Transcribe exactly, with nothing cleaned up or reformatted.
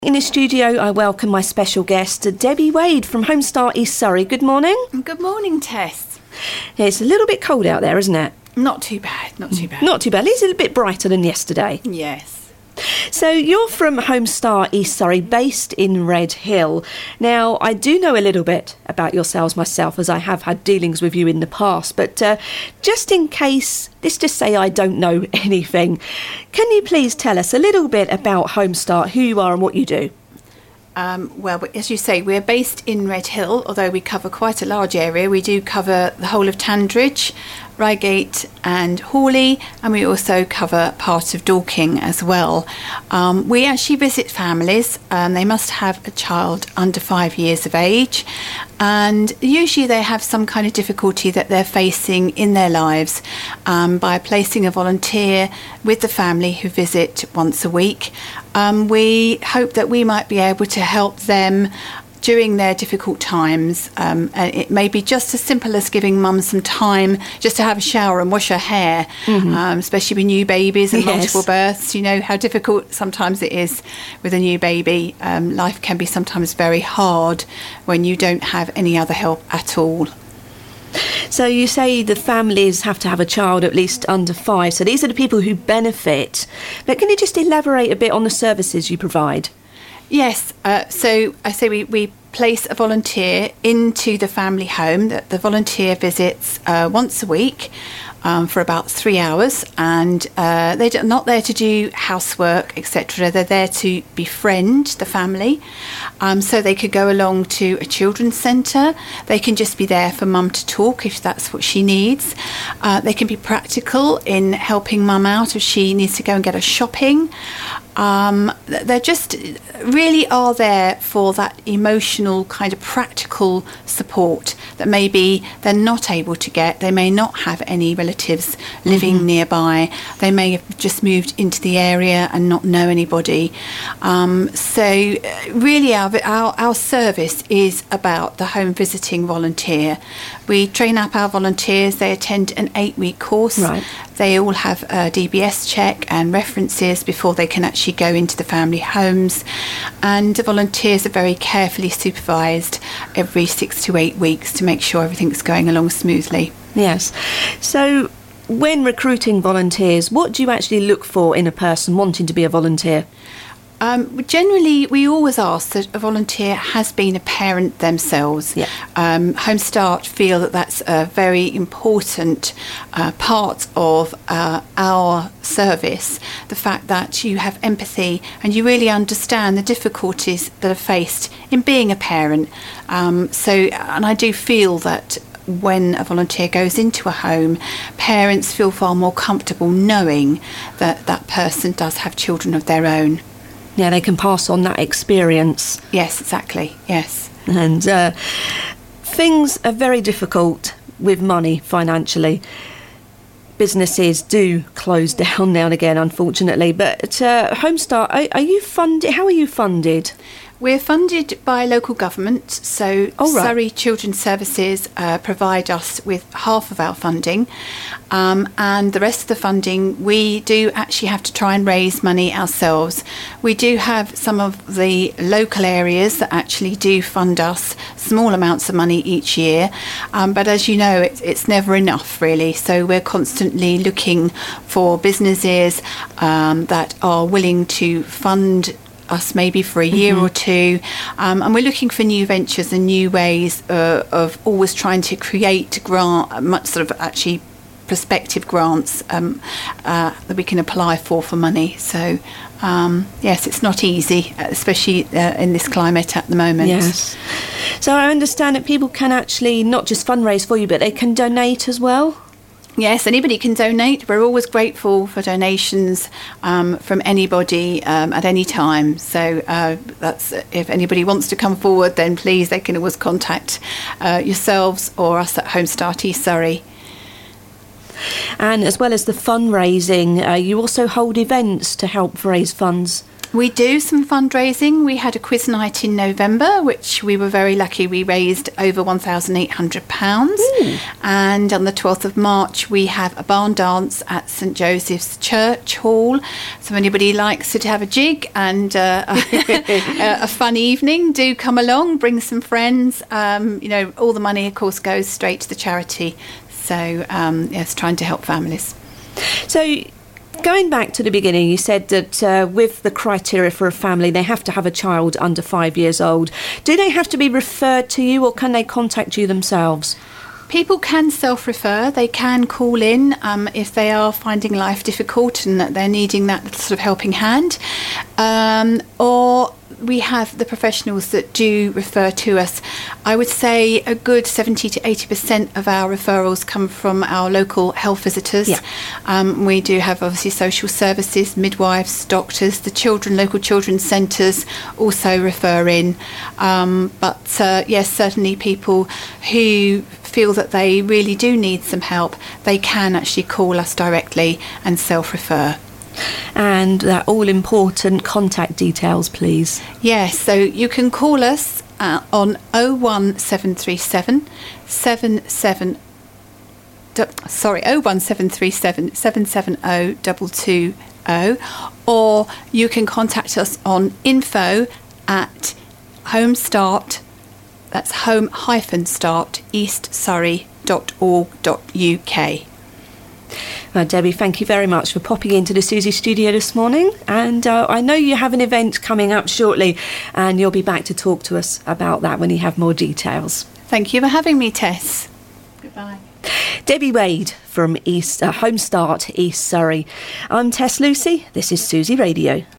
In the studio, I welcome my special guest, Debbie Wade from Homestart East Surrey. Good morning. Good morning, Tess. It's a little bit cold out there, isn't it? Not too bad, not too bad. Not too bad. It's a little bit brighter than yesterday. Yes. So you're from Homestart East Surrey, based in Red Hill. Now, I do know a little bit about yourselves myself, as I have had dealings with you in the past, but uh, just in case, let's just say I don't know anything, can you please tell us a little bit about Homestart, who you are and what you do? Um, well, as you say, we're based in Red Hill, although we cover quite a large area. We do cover the whole of Tandridge, Reigate and Hawley, and we also cover part of Dorking as well. Um, we actually visit families, and they must have a child under five years of age, and usually they have some kind of difficulty that they're facing in their lives. Um, by placing a volunteer with the family who visit once a week, um, we hope that we might be able to help them during their difficult times. Um, and it may be just as simple as giving mum some time just to have a shower and wash her hair, mm-hmm. um, especially with new babies and yes. multiple births. You know how difficult sometimes it is with a new baby. Um, life can be sometimes very hard when you don't have any other help at all. So you say the families have to have a child at least under five. So these are the people who benefit. But can you just elaborate a bit on the services you provide? Yes, uh, so I say we, we place a volunteer into the family home. That the volunteer visits uh, once a week um, for about three hours, and uh, they're not there to do housework, et cetera. They're there to befriend the family. Um, so they could go along to a children's centre. They can just be there for mum to talk if that's what she needs. Uh, they can be practical in helping mum out if she needs to go and get her shopping. Um, they just really are there for that emotional kind of practical support that maybe they're not able to get. They may not have any relatives living mm-hmm. nearby. They may have just moved into the area and not know anybody. Um, so really our, our, our service is about the home visiting volunteer. We train up our volunteers. They attend an eight-week course. Right. They all have a D B S check and references before they can actually go into the family homes. And the volunteers are very carefully supervised every six to eight weeks to make sure everything's going along smoothly. Yes. So when recruiting volunteers, what do you actually look for in a person wanting to be a volunteer? Um, generally, we always ask that a volunteer has been a parent themselves. Yeah. Um, Homestart feel that that's a very important uh, part of uh, our service, the fact that you have empathy and you really understand the difficulties that are faced in being a parent. Um, so, and I do feel that when a volunteer goes into a home, parents feel far more comfortable knowing that that person does have children of their own. Yeah, they can pass on that experience. Yes, exactly, yes. And uh, things are very difficult with money financially. Businesses do close down now and again, unfortunately. But uh, Homestart, are, are you funded? How are you funded? We're funded by local government, so oh, right. Surrey Children's Services uh, provide us with half of our funding, um, and the rest of the funding we do actually have to try and raise money ourselves. We do have some of the local areas that actually do fund us small amounts of money each year, um, but as you know, it, it's never enough really, so we're constantly looking for businesses um, that are willing to fund us maybe for a year mm-hmm. or two, um, and we're looking for new ventures and new ways uh, of always trying to create grant, much sort of actually prospective grants um, uh, that we can apply for for money. So um, yes, it's not easy, especially uh, in this climate at the moment. Yes. So I understand that people can actually not just fundraise for you, but they can donate as well? Yes, anybody can donate. We're always grateful for donations um, from anybody um, at any time. So uh, that's if anybody wants to come forward, then please, they can always contact uh, yourselves or us at Homestart East Surrey. And as well as the fundraising, uh, you also hold events to help raise funds. We do some fundraising. We had a quiz night in November, which we were very lucky. We raised over one thousand eight hundred pounds. And on the twelfth of March, we have a barn dance at St Joseph's Church Hall. So if anybody likes to have a jig and uh, a, a fun evening, do come along, bring some friends. Um, you know, all the money, of course, goes straight to the charity. So, um, yes, trying to help families. So, going back to the beginning, you said that uh, with the criteria for a family, they have to have a child under five years old. Do they have to be referred to you, or can they contact you themselves? People can self-refer. They can call in um, if they are finding life difficult and that they're needing that sort of helping hand. Um, or we have the professionals that do refer to us. I would say a good seventy to eighty percent of our referrals come from our local health visitors. Yeah. Um, we do have obviously social services, midwives, doctors, the children, local children's centres also refer in. Um, but uh, yes, certainly people who feel that they really do need some help, they can actually call us directly and self-refer. And that all-important contact details, please. Yes, so you can call us uh, on oh one seven three seven seven seven sorry oh one seven three seven seven seven oh two two oh, or you can contact us on info at home start, that's home hyphen start east surrey dot org dot uk. Well, Debbie, thank you very much for popping into the Susie studio this morning. And uh, I know you have an event coming up shortly, and you'll be back to talk to us about that when you have more details. Thank you for having me, Tess. Goodbye. Debbie Wade from East uh, Home Start, East Surrey. I'm Tess Lucy. This is Susie Radio.